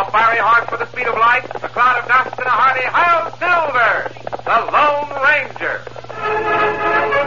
A fiery horse with the speed of light, a cloud of dust, and a hearty Hail Silver, the Lone Ranger.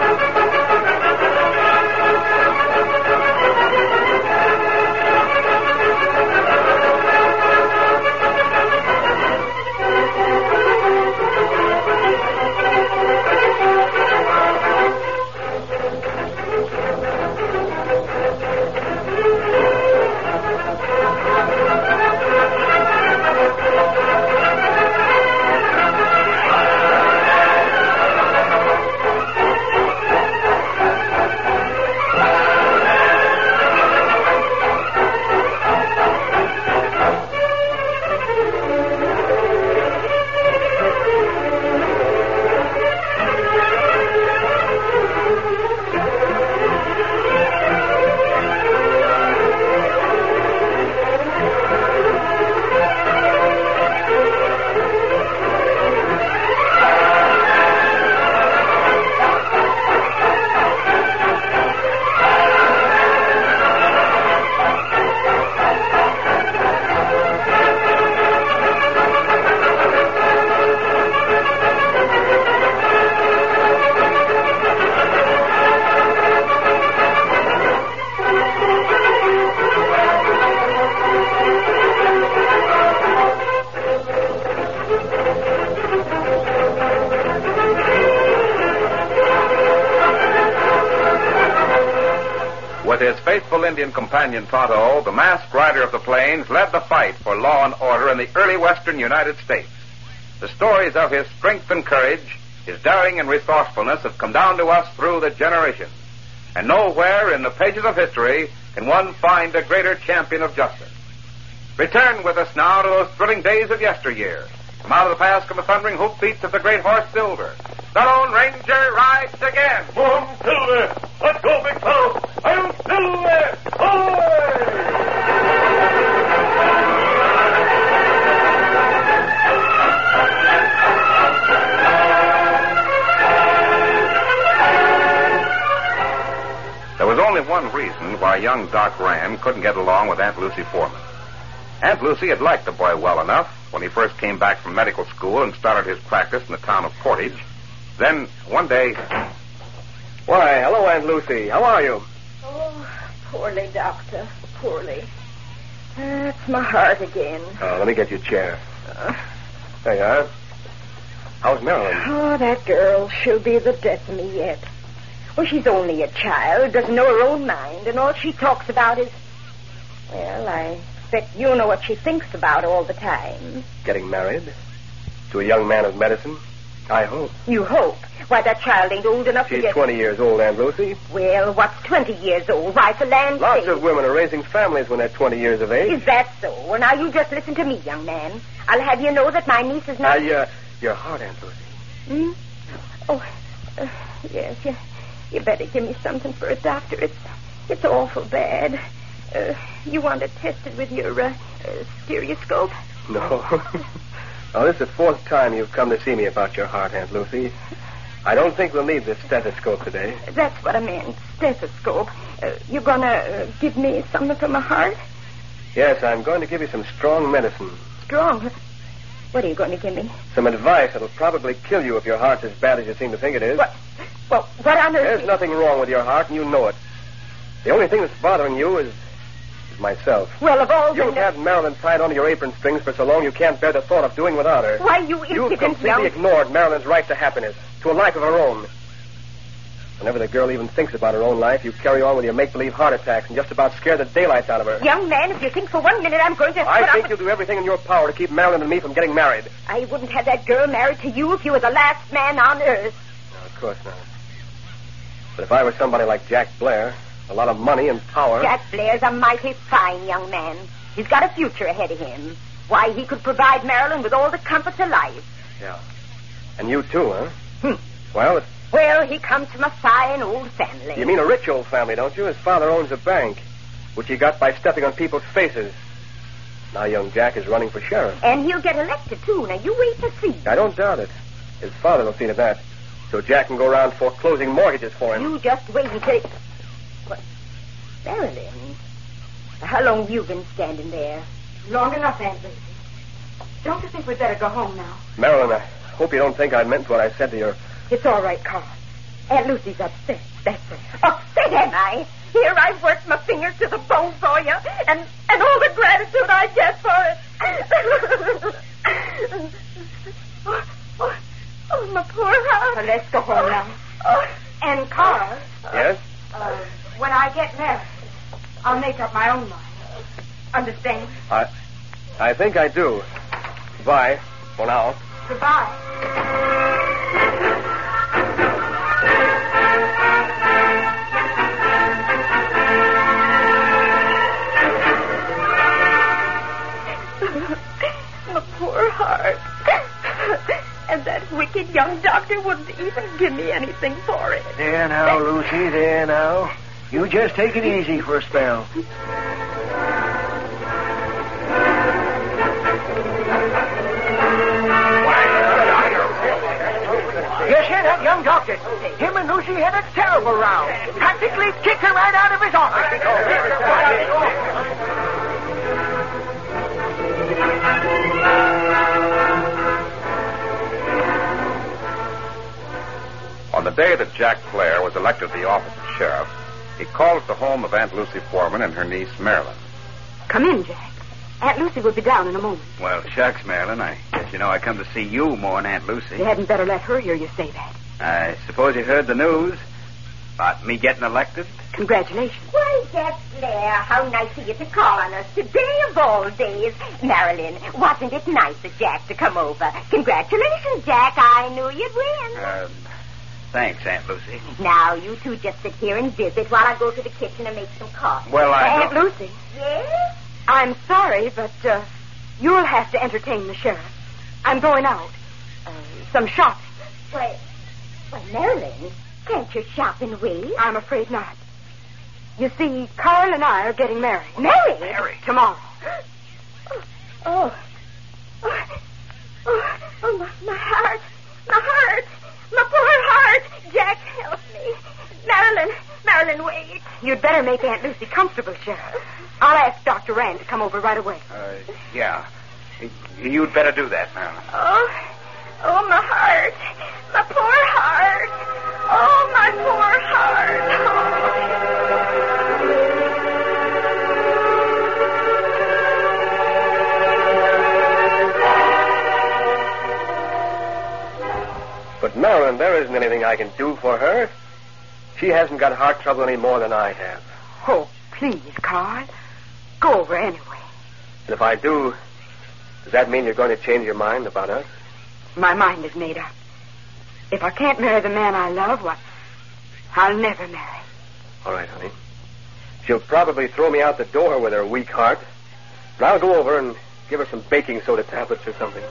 With his faithful Indian companion Tonto, the masked rider of the plains led the fight for law and order in the early western United States. The stories of his strength and courage, his daring and resourcefulness have come down to us through the generations. And nowhere in the pages of history can one find a greater champion of justice. Return with us now to those thrilling days of yesteryear. From out of the past come the thundering hoofbeats of the great horse Silver. The Lone Ranger rides again. Come on, Silver. Let's go, big fellow. I'm Silver. Ahoy! There was only one reason why young Doc Rand couldn't get along with Aunt Lucy Foreman. Aunt Lucy had liked the boy well enough when he first came back from medical school and started his practice in the town of Portage. Then, one day... Why, hello, Aunt Lucy. How are you? Oh, poorly, Doctor. Poorly. It's my heart again. Oh, let me get you a chair. There you are. How's Marilyn? Oh, that girl. She'll be the death of me yet. Well, she's only a child, doesn't know her own mind, and all she talks about is... Well, I expect you know what she thinks about all the time. Getting married? To a young man of medicine? I hope. You hope? Why, that child ain't old enough to She's get... 20 years old, Aunt Lucy. Well, what's 20 years old? Why, for land's Lots sake. of women are raising families when they're 20 years of age. Is that so? Well, now, you just listen to me, young man. I'll have you know that my niece is not... Your heart, Aunt Lucy. Hmm? Oh, yes, you better give me something for it, Doctor. It's awful bad. You want it tested with your stereoscope? No. Oh, this is the fourth time you've come to see me about your heart, Aunt Lucy. I don't think we'll need this stethoscope today. That's what I meant, stethoscope. You gonna give me something for my heart? Yes, I'm going to give you some strong medicine. Strong? What are you going to give me? Some advice that'll probably kill you if your heart's as bad as you seem to think it is. What? Well, what on earth... There's nothing wrong with your heart, and you know it. The only thing that's bothering you is myself. Well, of all You've had Marilyn tied onto your apron strings for so long you can't bear the thought of doing without her. Why, you You've impudent completely ignored Marilyn's right to happiness, to a life of her own. Whenever the girl even thinks about her own life, you carry on with your make-believe heart attacks and just about scare the daylights out of her. Young man, if you think for 1 minute I'm going to... I think you'll do everything in your power to keep Marilyn and me from getting married. I wouldn't have that girl married to you if you were the last man on earth. No, of course not. But if I were somebody like Jack Blair, a lot of money and power... Jack Blair's a mighty fine young man. He's got a future ahead of him. Why, he could provide Marilyn with all the comforts of life. Yeah. And you too, huh? Well, he comes from a fine old family. You mean a rich old family, don't you? His father owns a bank, which he got by stepping on people's faces. Now young Jack is running for sheriff. And he'll get elected, too. Now, you wait to see. I don't doubt it. His father will see to that. So Jack can go around foreclosing mortgages for him. You just wait until... What? Marilyn? How long have you been standing there? Long enough, Aunt Lucy. Don't you think we'd better go home now? Marilyn, I hope you don't think I meant what I said to you. It's all right, Carl. Aunt Lucy's upset. That's it. Upset, am I? Here I've worked my fingers to the bone for you, and all the gratitude I get for it. Oh, my poor heart. Well, let's go home now. And Carl, Yes? when I get married, I'll make up my own mind. Understand? I think I do. Goodbye, for now. Goodbye. My poor heart. And that wicked young doctor wouldn't even give me anything for it. There now, Lucy, there now. You just take it easy for a spell. You hear that young doctor? Him and Lucy had a terrible row. Practically kicked her right out of his office. On the day that Jack Clare was elected to the office of sheriff, he called at the home of Aunt Lucy Foreman and her niece, Marilyn. Come in, Jack. Aunt Lucy will be down in a moment. Well, shucks, Marilyn. I guess you know I come to see you more than Aunt Lucy. You hadn't better let her hear you say that. I suppose you heard the news about me getting elected? Congratulations. Why, Jack Clare, how nice of you to call on us today of all days. Marilyn, wasn't it nice of Jack to come over? Congratulations, Jack. I knew you'd win. Thanks, Aunt Lucy. Now, you two just sit here and visit while I go to the kitchen and make some coffee. Well, Aunt Lucy, Yes? I'm sorry, but you'll have to entertain the sheriff. I'm going out. Some shopping. Why, Marilyn, can't you shop and wait? I'm afraid not. You see, Carl and I are getting married. Married? Tomorrow. Oh, my heart. My heart. My poor heart. Jack, help me. Marilyn, wait. You'd better make Aunt Lucy comfortable, Sheriff. I'll ask Dr. Rand to come over right away. Yeah. You'd better do that, Marilyn. Oh, my heart. My poor heart. Oh, my poor heart. But, Marilyn, there isn't anything I can do for her. She hasn't got heart trouble any more than I have. Oh, please, Carl. Go over anyway. And if I do, does that mean you're going to change your mind about us? My mind is made up. If I can't marry the man I love, well, I'll never marry. All right, honey. She'll probably throw me out the door with her weak heart. But I'll go over and give her some baking soda tablets or something.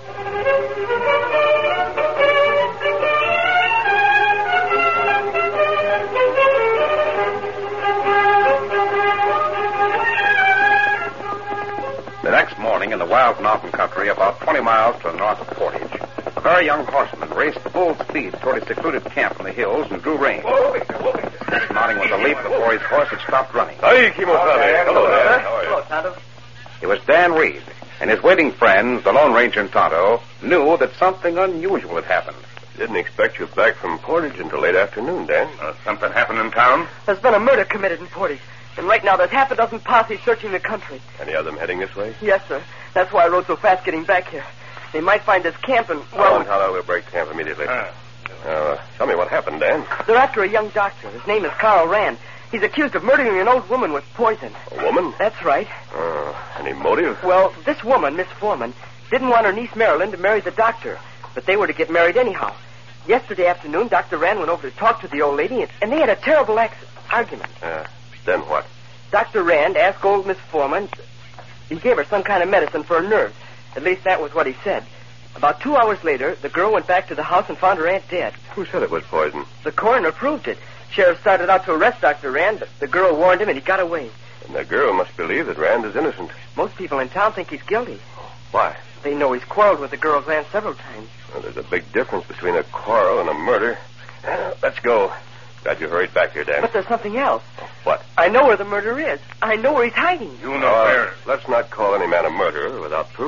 The next morning in the wild mountain country, about 20 miles to the north of Portage, a very young horseman raced full speed toward a secluded camp in the hills and drew rein. Dismounting with a leap before his horse had stopped running. Hi, Kimo Sabe. Hello there. How are you? Hello, Tonto. It was Dan Reed, and his waiting friends, the Lone Ranger and Tonto, knew that something unusual had happened. Didn't expect you back from Portage until late afternoon, Dan. Something happened in town? There's been a murder committed in Portage. And right now there's half a dozen posses searching the country. Any of them heading this way? Yes, sir. That's why I rode so fast getting back here. They might find us camping. Well, Tonto, we'll break camp immediately. Tell me what happened, Dan. They're after a young doctor. His name is Carl Rand. He's accused of murdering an old woman with poison. A woman? That's right. Any motive? Well, this woman, Miss Foreman, didn't want her niece Marilyn to marry the doctor, but they were to get married anyhow. Yesterday afternoon, Dr. Rand went over to talk to the old lady, and they had a terrible argument. Then what? Dr. Rand asked old Miss Foreman. He gave her some kind of medicine for her nerves. At least that was what he said. About 2 hours later, the girl went back to the house and found her aunt dead. Who said it was poison? The coroner proved it. Sheriff started out to arrest Dr. Rand, but the girl warned him and he got away. And the girl must believe that Rand is innocent. Most people in town think he's guilty. Why? They know he's quarreled with the girl's aunt several times. Well, there's a big difference between a quarrel and a murder. Let's go. Glad you hurried back here, Dan. But there's something else. What? I know where the murderer is. I know where he's hiding. You know where. Let's not call any man a murderer without proof.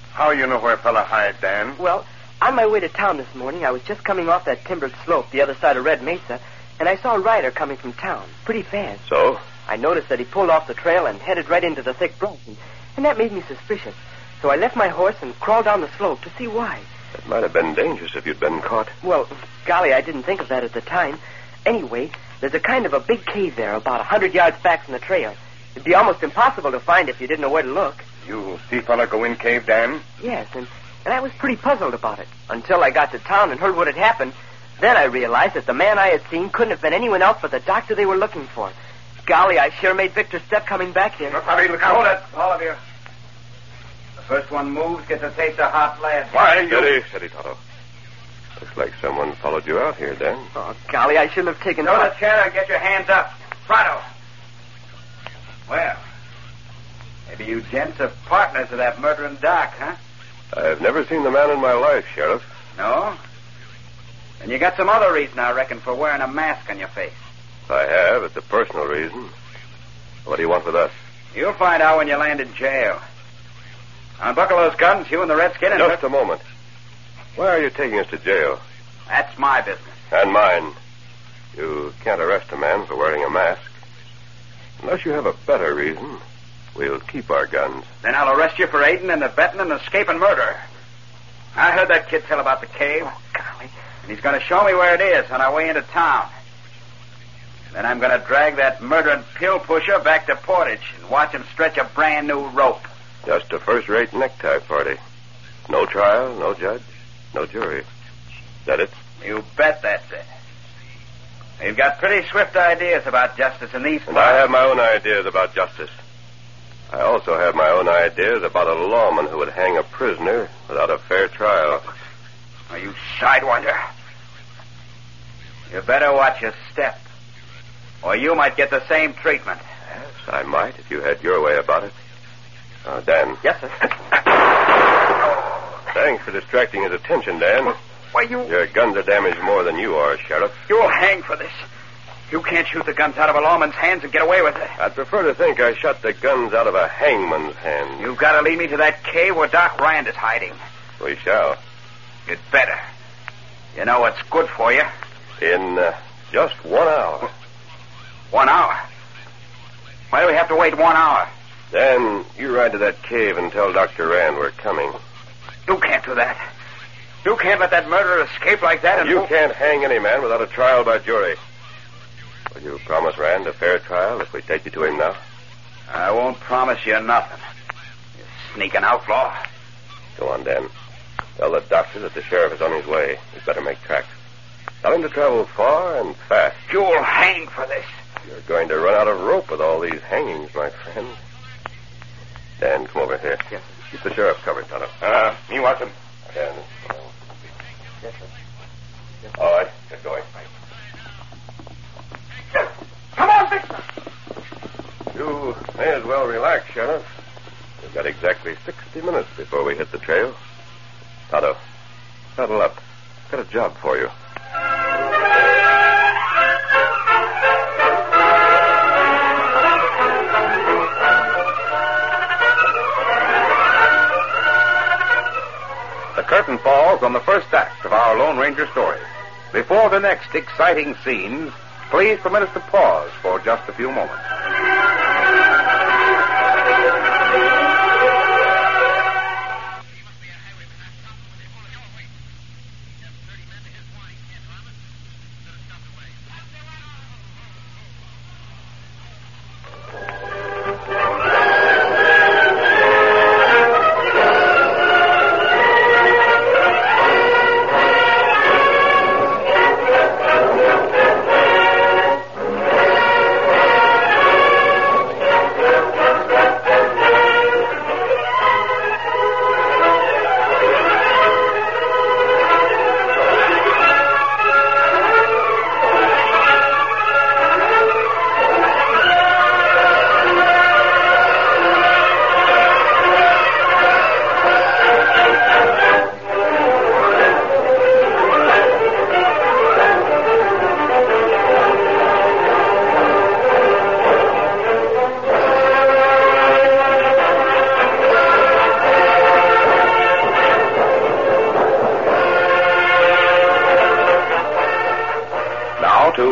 How you know where a fella hired, Dan? Well, on my way to town this morning, I was just coming off that timbered slope the other side of Red Mesa, and I saw a rider coming from town, pretty fast. So? I noticed that he pulled off the trail and headed right into the thick brush, and that made me suspicious. So I left my horse and crawled down the slope to see why. It might have been dangerous if you'd been caught. Well, golly, I didn't think of that at the time. Anyway, there's a kind of a big cave there about 100 yards back from the trail. It'd be almost impossible to find if you didn't know where to look. You see fella go in cave, Dan? Yes, and I was pretty puzzled about it until I got to town and heard what had happened. Then I realized that the man I had seen couldn't have been anyone else but the doctor they were looking for. Golly, I sure made Victor step coming back here. Look, Bobby, look out. Hold it, all of you. The first one moves gets a taste of hot lead. Why, Steady, Tonto. Looks like someone followed you out here, Dan. Oh, golly, I should have taken... Go to the chair and get your hands up. Pronto. Well, maybe you gents are partners of that murdering doc, huh? I've never seen the man in my life, Sheriff. No? And you got some other reason, I reckon, for wearing a mask on your face. If I have, it's a personal reason. What do you want with us? You'll find out when you land in jail. Unbuckle those guns, you and the redskin, and... Just a moment. Why are you taking us to jail? That's my business. And mine. You can't arrest a man for wearing a mask. Unless you have a better reason, we'll keep our guns. Then I'll arrest you for aiding and abetting an escaping murder. I heard that kid tell about the cave. Oh, golly. And he's going to show me where it is on our way into town. Then I'm going to drag that murdering pill pusher back to Portage and watch him stretch a brand new rope. Just a first-rate necktie party. No trial, no judge, no jury. Is that it? You bet that's it. They've got pretty swift ideas about justice in these parts. And I have my own ideas about justice. I also have my own ideas about a lawman who would hang a prisoner without a fair trial. Are you sidewinder? You better watch your step, or you might get the same treatment. Yes, I might if you had your way about it. Dan. Yes, sir. Thanks for distracting his attention, Dan. Why, you... Your guns are damaged more than you are, Sheriff. You'll hang for this. You can't shoot the guns out of a lawman's hands and get away with it. I'd prefer to think I shot the guns out of a hangman's hand. You've got to lead me to that cave where Doc Rand is hiding. We shall. You'd better. You know what's good for you. In just 1 hour. 1 hour? Why do we have to wait 1 hour? Dan, you ride to that cave and tell Dr. Rand we're coming. You can't do that. You can't let that murderer escape like that and... You can't hang any man without a trial by jury. Will you promise Rand a fair trial if we take you to him now? I won't promise you nothing. You sneaking outlaw. Go on, Dan. Tell the doctor that the sheriff is on his way. He'd better make tracks. Tell him to travel far and fast. You'll hang for this. You're going to run out of rope with all these hangings, my friend. Dan, come over here. Yes, sir. Keep the sheriff covered, Tonto. Me watch him. Dan. Yes, sir. Yes, sir. All right, get going. Come on, Victor. You may as well relax, Sheriff. We've got exactly 60 minutes before we hit the trail. Tonto, saddle up. Got a job for you. The curtain falls on the first act of our Lone Ranger story. Before the next exciting scenes, please permit us to pause for just a few moments.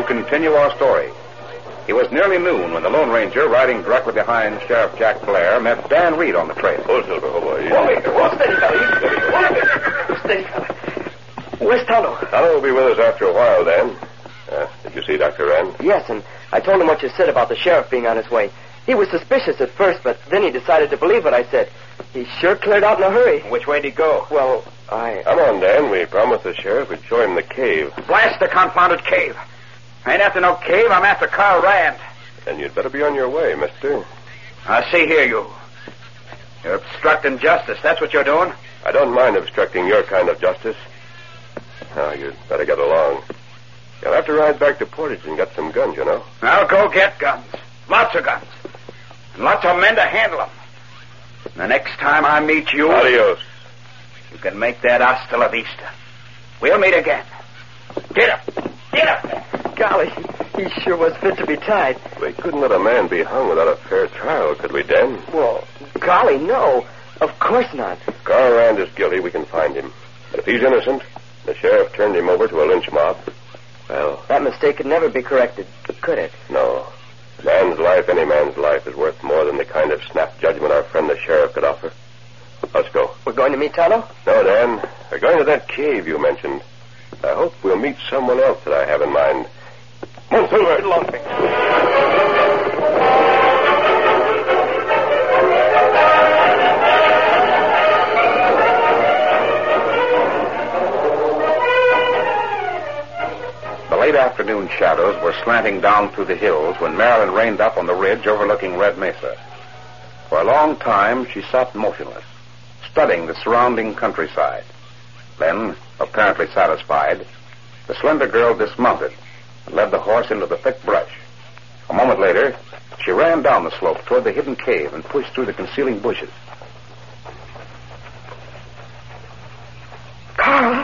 continue our story. It was nearly noon when the Lone Ranger, riding directly behind Sheriff Jack Blair, met Dan Reed on the trail. Oh, Silver, oh, boy. Steady, fella. Where's Tonto? Tonto will be with us after a while, Dan. Did you see Dr. Rand? Yes, and I told him what you said about the sheriff being on his way. He was suspicious at first, but then he decided to believe what I said. He sure cleared out in a hurry. Which way did he go? Well, Come on, Dan. We promised the sheriff we'd show him the cave. Blast the confounded cave. I ain't after no cave. I'm after Carl Rand. Then you'd better be on your way, mister. Now, see here, you. You're obstructing justice. That's what you're doing? I don't mind obstructing your kind of justice. Now, you'd better get along. You'll have to ride back to Portage and get some guns, you know. I'll go get guns. Lots of guns. And lots of men to handle them. And the next time I meet you... Adios. You can make that hasta la vista. We'll meet again. Get up. Get up there. golly, he sure was fit to be tied. We couldn't let a man be hung without a fair trial, could we, Dan? Well, golly, no. Of course not. If Carl Rand is guilty, we can find him. But if he's innocent, the sheriff turned him over to a lynch mob, well... That mistake could never be corrected, could it? No. A man's life, any man's life, is worth more than the kind of snap judgment our friend the sheriff could offer. Let's go. We're going to meet Tonto? No, Dan. We're going to that cave you mentioned. I hope we'll meet someone else that I have in mind. Come on, Silver. Along. The late afternoon shadows were slanting down through the hills when Marilyn reined up on the ridge overlooking Red Mesa. For a long time, she sat motionless, studying the surrounding countryside. Then, apparently satisfied, the slender girl dismounted and led the horse into the thick brush. A moment later, she ran down the slope toward the hidden cave and pushed through the concealing bushes. Carl?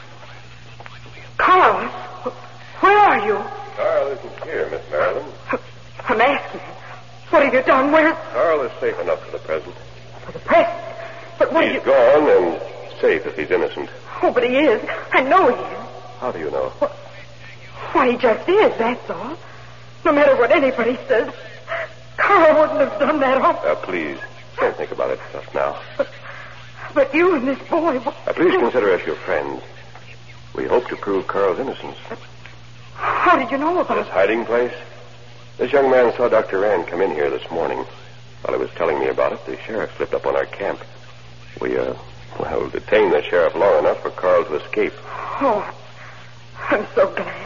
Carl? Where are you? Carl isn't here, Miss Marilyn. I'm asking. What have you done? Where? Carl is safe enough for the present. For the present? But what He's gone and safe if he's innocent. Oh, but he is. I know he is. How do you know? Why, he just is, that's all. No matter what anybody says, Carl wouldn't have done that. Please, don't think about it just now. But you and this boy... Please consider us your friends. We hope to prove Carl's innocence. How did you know about His hiding place? This young man saw Dr. Rand come in here this morning. While he was telling me about it, the sheriff slipped up on our camp. We, detained the sheriff long enough for Carl to escape. Oh, I'm so glad.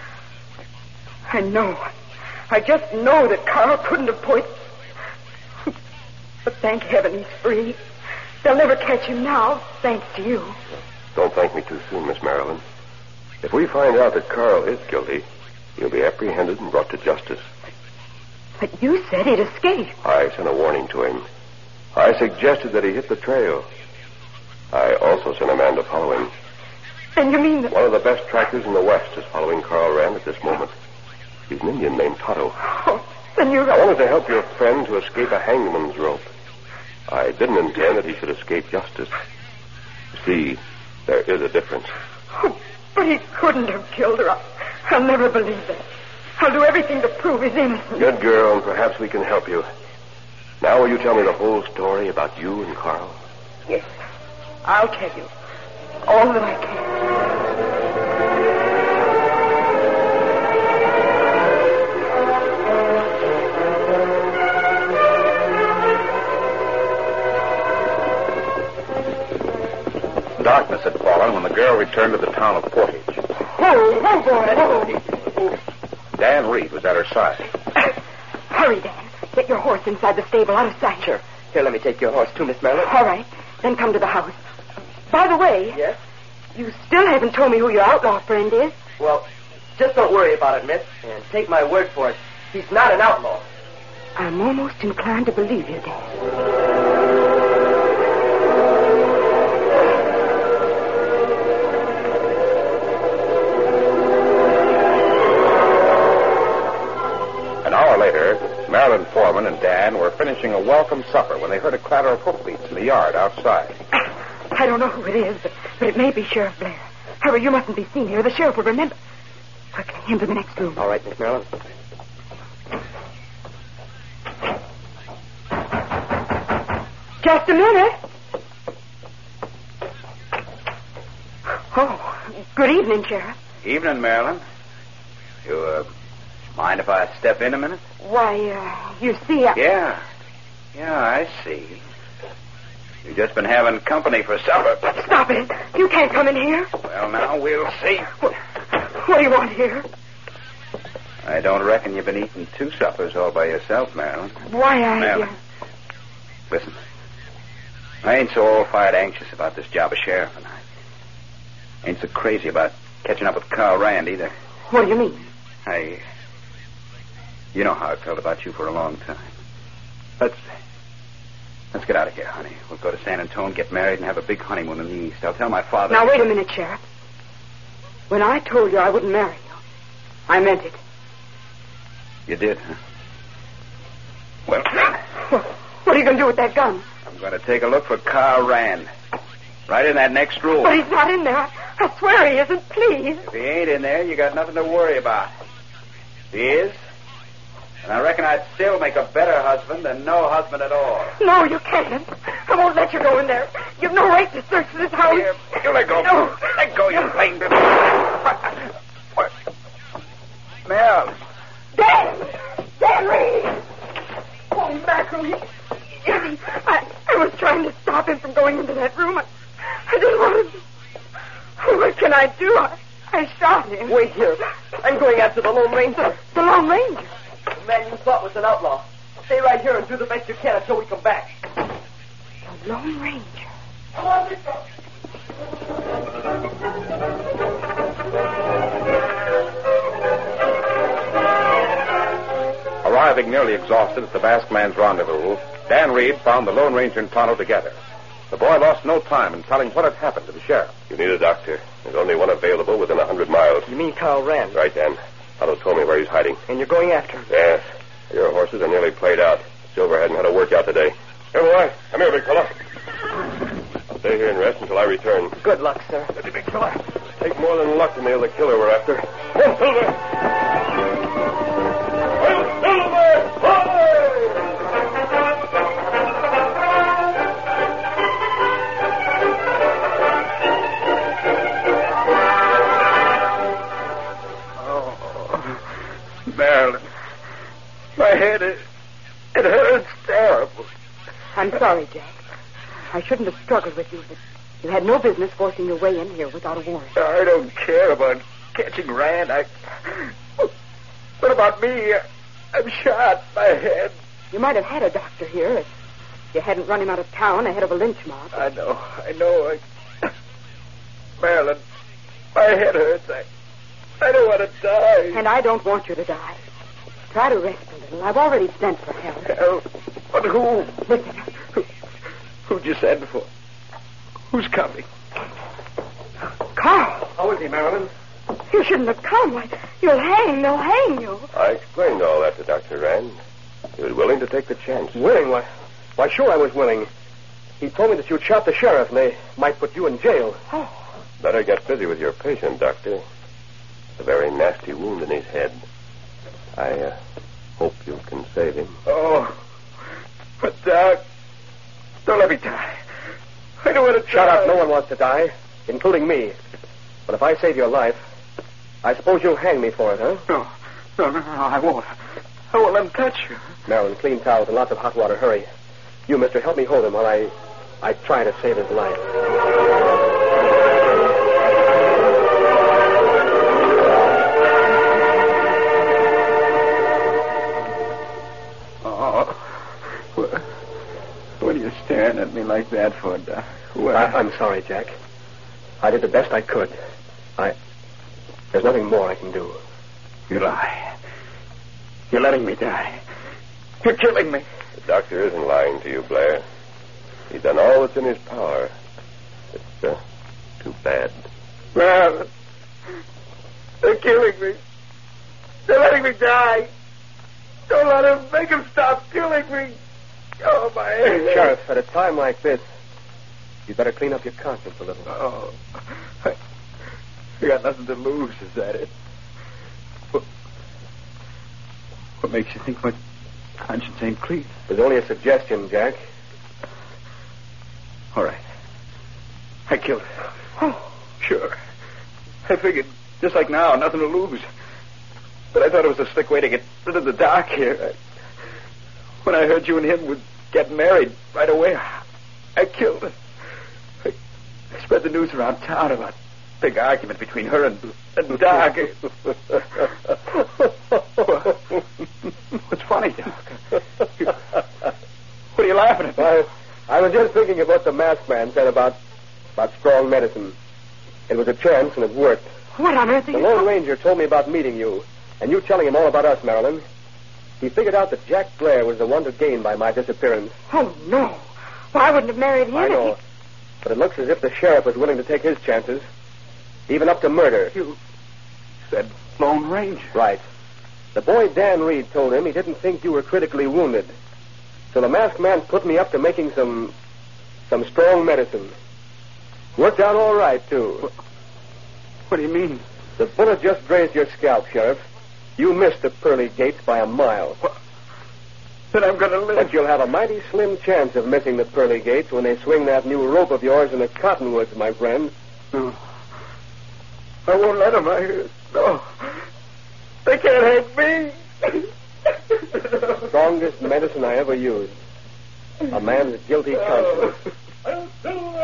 I know. I just know that Carl couldn't have poisoned. But thank heaven he's free. They'll never catch him now, thanks to you. Don't thank me too soon, Miss Marilyn. If we find out that Carl is guilty, he'll be apprehended and brought to justice. But you said he'd escape. I sent a warning to him. I suggested that he hit the trail. I also sent a man to follow him. Then you mean that... One of the best trackers in the West is following Carl Rand at this moment. He's an Indian named Tonto. Oh, then you're... I wanted to help your friend to escape a hangman's rope. I didn't intend that he should escape justice. See, there is a difference. Oh, but he couldn't have killed her. I'll never believe that. I'll do everything to prove his innocence. Good girl, and perhaps we can help you. Now will you tell me the whole story about you and Carl? Yes. I'll tell you. All that I can. Darkness had fallen when the girl returned to the town of Portage. Oh, boy. Dan Reed was at her side. Hurry, Dan. Get your horse inside the stable, out of sight. Sure. Here, let me take your horse, too, Miss Marilyn. All right. Then come to the house. By the way... Yes? You still haven't told me who your outlaw friend is. Well, just don't worry about it, miss. And take my word for it. He's not an outlaw. I'm almost inclined to believe you, Dan. An hour later, Marilyn Foreman and Dan were finishing a welcome supper when they heard a clatter of hoofbeats in the yard outside. I don't know who it is, but it may be Sheriff Blair. However, you mustn't be seen here. The sheriff will remember. Quickly, into the next room. All right, Miss Marilyn. Just a minute. Oh, good evening, Sheriff. Evening, Marilyn. You, mind if I step in a minute? Why, you see, Yeah, I see. You've just been having company for supper. Stop it. You can't come in here. Well, now, we'll see. What do you want here? I don't reckon you've been eating 2 suppers all by yourself, Marilyn. Why, Marilyn, listen. I ain't so all-fired anxious about this job of sheriff, and I ain't so crazy about catching up with Carl Rand either. What do you mean? You know how I felt about you for a long time. Let's get out of here, honey. We'll go to San Antone, get married, and have a big honeymoon in the East. I'll tell my father... Now, wait a minute, Sheriff. When I told you I wouldn't marry you, I meant it. You did, huh? Well... What are you going to do with that gun? I'm going to take a look for Carl Rand. Right in that next room. But he's not in there. I swear he isn't. Please. If he ain't in there, you got nothing to worry about. If he is, and I reckon I'd still make a better husband than no husband at all. No, you can't. I won't let you go in there. You've no right to search this house. Here, you let go. No. Let go, you plain bitch. What? Mel. Dan Reed! Pull him back, Reed. I was trying to stop him from going into that room. I didn't want him to... What can I do? I shot him. Wait here. I'm going after the Lone Ranger. The Lone Ranger? The man you thought was an outlaw. Stay right here and do the best you can until we come back. The Lone Ranger. Come on, Victor. Arriving nearly exhausted at the masked man's rendezvous, Dan Reed found the Lone Ranger and Tonto together. The boy lost no time in telling what had happened to the sheriff. You need a doctor. There's only one available within 100 miles. You mean Carl Rand? Right, Dan. Tonto told me where he's hiding. And you're going after him? Yes. Your horses are nearly played out. Silver hadn't had a workout today. Here, boy. Come here, big fella. Stay here and rest until I return. Good luck, sir. Steady, big fella. Take more than luck to nail the killer we're after. Come on, Silver. Well, Silver! Hoy! Marilyn, my head, it hurts terrible. I'm sorry, Jack. I shouldn't have struggled with you, but you had no business forcing your way in here without a warrant. I don't care about catching Rand. What about me? I'm shot. My head. You might have had a doctor here if you hadn't run him out of town ahead of a lynch mob. I know. Marilyn, my head hurts. I don't want to die. And I don't want you to die. Try to rest a little. I've already sent for help. Help? But who? Listen. Who'd you send for? Who's coming? Carl. How is he, Marilyn? You shouldn't have come. You'll hang. They'll hang you. I explained all that to Dr. Rand. He was willing to take the chance. Willing? Why, sure I was willing. He told me that you'd shot the sheriff and they might put you in jail. Oh. Better get busy with your patient, Doctor. A very nasty wound in his head. I hope you can save him. Oh, but Doc, don't let me die. I don't want to die. Shut up. No one wants to die, including me. But if I save your life, I suppose you'll hang me for it, huh? No, I won't. I won't let him touch you. Marilyn, clean towels and lots of hot water. Hurry. You, mister, help me hold him while I try to save his life. What are you staring at me like that for, Doc? I'm sorry, Jack. I did the best I could. There's nothing more I can do. You lie. You're letting me die. You're killing me. The doctor isn't lying to you, Blair. He's done all that's in his power. It's too bad. Well, they're killing me. They're letting me die. Don't let him. Make him stop killing me. Oh, my head. Sheriff, at a time like this, you'd better clean up your conscience a little. Oh, I got nothing to lose, is that it? What makes you think my conscience ain't clean? It was only a suggestion, Jack. All right. I killed her. Oh, sure. I figured, just like now, nothing to lose. But I thought it was a slick way to get rid of the doc here. When I heard you and him would get married right away, I killed her. I spread the news around town about a big argument between her and Doc. What's funny, Doc? What are you laughing at? I was just thinking of what the masked man said about strong medicine. It was a chance, and it worked. What on earth are The you... Lone Ranger told me about meeting you, and you telling him all about us, Marilyn. He figured out that Jack Blair was the one to gain by my disappearance. Oh, no. Well, I wouldn't have married him. I know. But it looks as if the sheriff was willing to take his chances, even up to murder. You said Lone Ranger. Right. The boy Dan Reed told him he didn't think you were critically wounded. So the masked man put me up to making some strong medicine. Worked out all right, too. What do you mean? The bullet just grazed your scalp, Sheriff. You missed the pearly gates by a mile. Then I'm going to live. But you'll have a mighty slim chance of missing the pearly gates when they swing that new rope of yours in the cottonwoods, my friend. No. I won't let them. No. They can't hang me. Strongest medicine I ever used. A man's guilty conscience. I'll do